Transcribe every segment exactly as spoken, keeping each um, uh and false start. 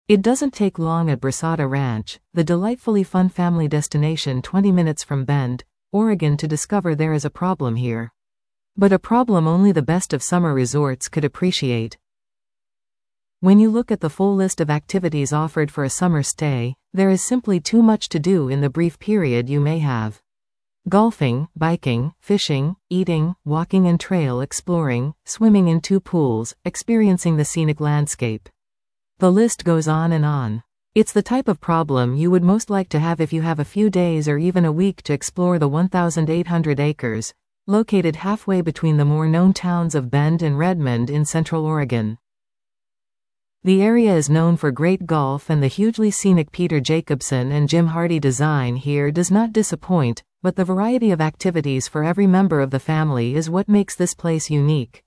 It doesn't take long at Brasada Ranch, the delightfully fun family destination twenty minutes from Bend, Oregon, to discover there is a problem here. But a problem only the best of summer resorts could appreciate. When you look at the full list of activities offered for a summer stay, there is simply too much to do in the brief period you may have. Golfing, biking, fishing, eating, walking and trail exploring, swimming in two pools, experiencing the scenic landscape. The list goes on and on. It's the type of problem you would most like to have if you have a few days or even a week to explore the one thousand eight hundred acres, located halfway between the more known towns of Bend and Redmond in Central Oregon. The area is known for great golf, and the hugely scenic Peter Jacobsen and Jim Hardy design here does not disappoint, but the variety of activities for every member of the family is what makes this place unique.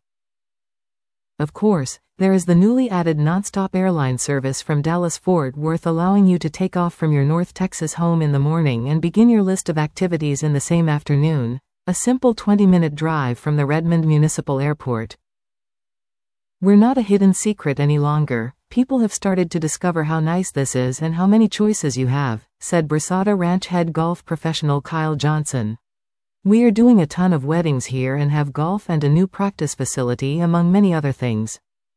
Of course, there is the newly added nonstop airline service from Dallas-Fort Worth, allowing you to take off from your North Texas home in the morning and begin your list of activities in the same afternoon, a simple twenty-minute drive from the Redmond Municipal Airport. We're not a hidden secret any longer. People have started to discover how nice this is and how many choices you have, said Brasada Ranch head golf professional Kyle Johnson. We are doing a ton of weddings here and have golf and a new practice facility, among many other things.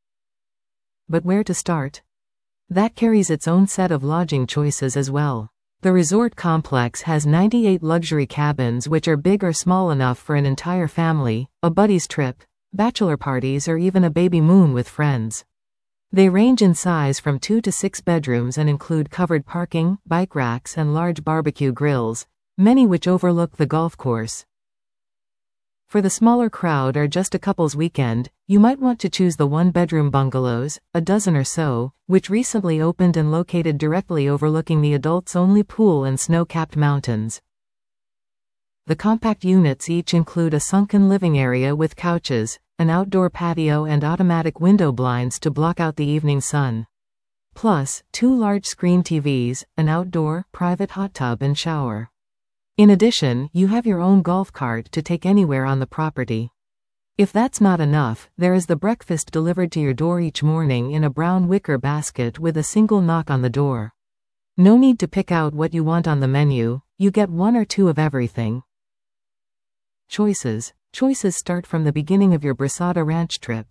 But where to start? That carries its own set of lodging choices as well. The resort complex has ninety-eight luxury cabins, which are big or small enough for an entire family, a buddy's trip, bachelor parties, or even a baby moon with friends. They range in size from two to six bedrooms and include covered parking, bike racks, and large barbecue grills, many which overlook the golf course. For the smaller crowd or just a couple's weekend, you might want to choose the one-bedroom bungalows, a dozen or so, which recently opened and located directly overlooking the adults-only pool and snow-capped mountains. The compact units each include a sunken living area with couches, an outdoor patio, and automatic window blinds to block out the evening sun. Plus, two large-screen T Vs, an outdoor, private hot tub and shower. In addition, you have your own golf cart to take anywhere on the property. If that's not enough, there is the breakfast delivered to your door each morning in a brown wicker basket with a single knock on the door. No need to pick out what you want on the menu, you get one or two of everything. Choices. Choices start from the beginning of your Brasada Ranch trip.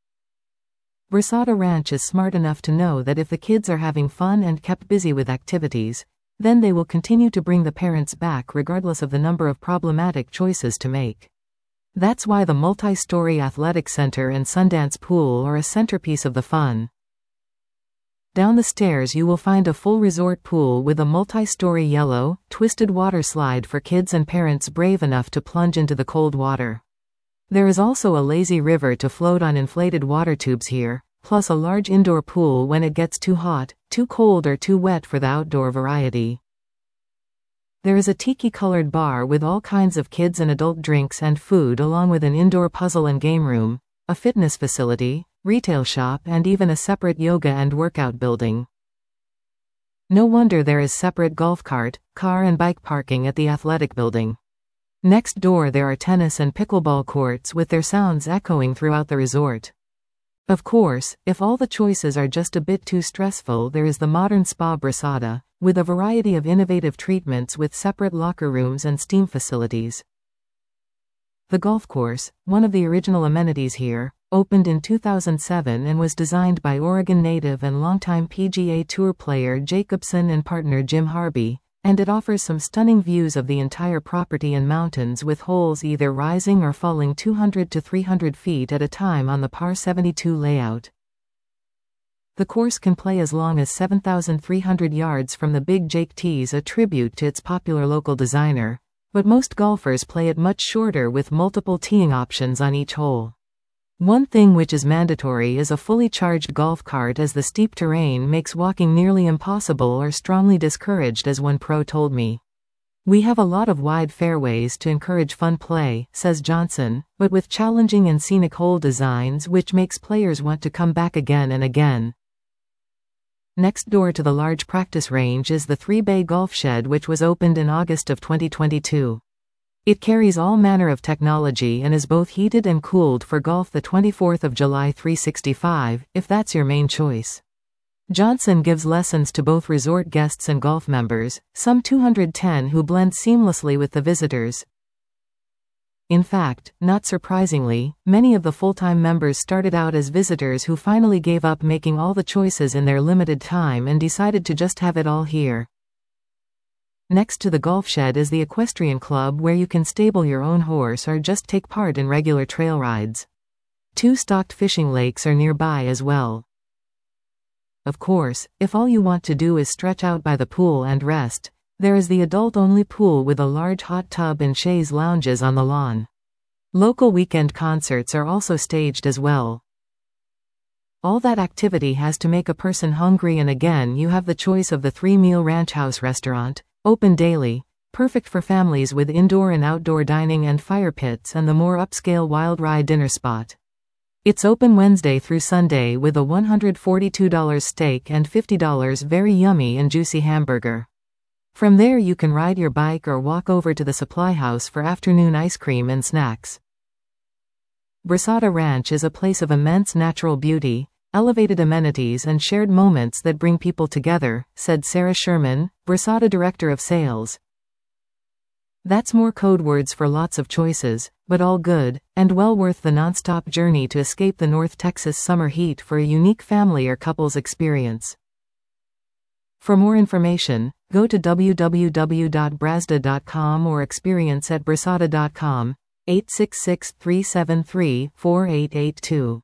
Brasada Ranch is smart enough to know that if the kids are having fun and kept busy with activities, then they will continue to bring the parents back regardless of the number of problematic choices to make. That's why the multi-story athletic center and Sundance pool are a centerpiece of the fun. Down the stairs you will find a full resort pool with a multi-story yellow, twisted water slide for kids and parents brave enough to plunge into the cold water. There is also a lazy river to float on inflated water tubes here, plus a large indoor pool when it gets too hot, too cold, or too wet for the outdoor variety. There is a tiki-colored bar with all kinds of kids and adult drinks and food, along with an indoor puzzle and game room, a fitness facility, retail shop, and even a separate yoga and workout building. No wonder there is separate golf cart, car and bike parking at the athletic building. Next door there are tennis and pickleball courts with their sounds echoing throughout the resort. Of course, if all the choices are just a bit too stressful, there is the modern Spa Brasada, with a variety of innovative treatments with separate locker rooms and steam facilities. The golf course, one of the original amenities here, opened in two thousand seven and was designed by Oregon native and longtime P G A Tour player Jacobsen and partner Jim Hardy, and it offers some stunning views of the entire property and mountains, with holes either rising or falling two hundred to three hundred feet at a time on the par seventy-two layout. The course can play as long as seven thousand three hundred yards from the Big Jake tees, a tribute to its popular local designer, but most golfers play it much shorter with multiple teeing options on each hole. One thing which is mandatory is a fully charged golf cart, as the steep terrain makes walking nearly impossible or strongly discouraged, as one pro told me. We have a lot of wide fairways to encourage fun play, says Johnson, but with challenging and scenic hole designs which makes players want to come back again and again. Next door to the large practice range is the three-bay golf shed, which was opened in August of twenty twenty-two. It carries all manner of technology and is both heated and cooled for golf the twenty-fourth of July three sixty-five, if that's your main choice. Johnson gives lessons to both resort guests and golf members, some two hundred ten who blend seamlessly with the visitors. In fact, not surprisingly, many of the full-time members started out as visitors who finally gave up making all the choices in their limited time and decided to just have it all here. Next to the golf shed is the equestrian club, where you can stable your own horse or just take part in regular trail rides. Two stocked fishing lakes are nearby as well. Of course, if all you want to do is stretch out by the pool and rest, there is the adult-only pool with a large hot tub and chaise lounges on the lawn. Local weekend concerts are also staged as well. All that activity has to make a person hungry, and again you have the choice of the three-meal ranch house restaurant, open daily, perfect for families with indoor and outdoor dining and fire pits, and the more upscale Wild Ride dinner spot. It's open Wednesday through Sunday with a one hundred forty-two dollar steak and fifty dollar very yummy and juicy hamburger. From there you can ride your bike or walk over to the supply house for afternoon ice cream and snacks. Brasada Ranch is a place of immense natural beauty, elevated amenities and shared moments that bring people together, said Sarah Sherman, Brasada Director of Sales. That's more code words for lots of choices, but all good, and well worth the non-stop journey to escape the North Texas summer heat for a unique family or couples experience. For more information, go to w w w dot brasda dot com or experience at brasada dot com, eight six six, three seven three, four eight eight two.